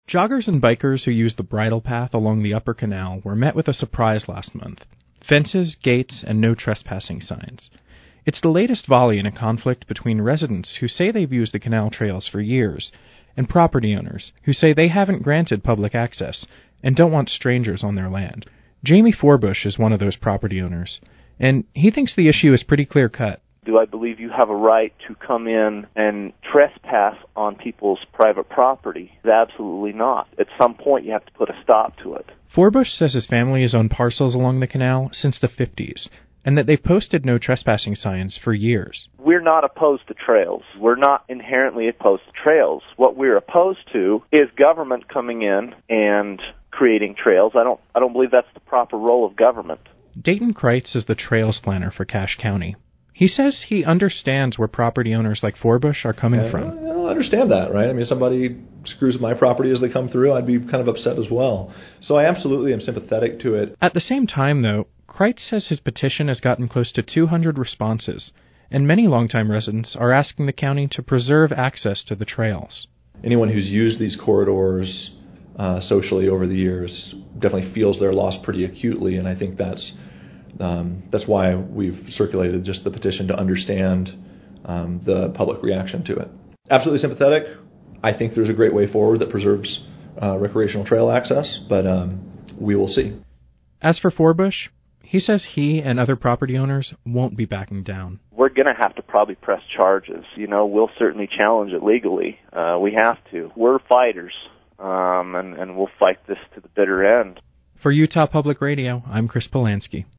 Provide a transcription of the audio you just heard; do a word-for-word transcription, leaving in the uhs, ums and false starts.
Joggers and bikers who use the bridle path along the Upper Canal were met with a surprise last month. Fences, gates, and no trespassing signs. It's the latest volley in a conflict between residents who say they've used the canal trails for years and property owners who say they haven't granted public access and don't want strangers on their land. Jamie Forbush is one of those property owners, and he thinks the issue is pretty clear-cut. Do I believe you have a right to come in and trespass on people's private property? Absolutely not. At some point, you have to put a stop to it. Forbush says his family has owned parcels along the canal since the fifties, and that they've posted no trespassing signs for years. We're not opposed to trails. We're not inherently opposed to trails. What we're opposed to is government coming in and creating trails. I don't, I don't believe that's the proper role of government. Dayton Kreitz is the trails planner for Cache County. He says he understands where property owners like Forbush are coming yeah, from. I understand that, right? I mean, if somebody screws with my property as they come through, I'd be kind of upset as well. So I absolutely am sympathetic to it. At the same time, though, Kreitz says his petition has gotten close to two hundred responses, and many longtime residents are asking the county to preserve access to the trails. Anyone who's used these corridors uh, socially over the years definitely feels their loss pretty acutely, and I think that's Um, that's why we've circulated just the petition to understand um, the public reaction to it. Absolutely sympathetic. I think there's a great way forward that preserves uh, recreational trail access, but um, we will see. As for Forbush, he says he and other property owners won't be backing down. We're going to have to probably press charges. You know, we'll certainly challenge it legally. Uh, we have to. We're fighters, um, and, and we'll fight this to the bitter end. For Utah Public Radio, I'm Chris Polanski.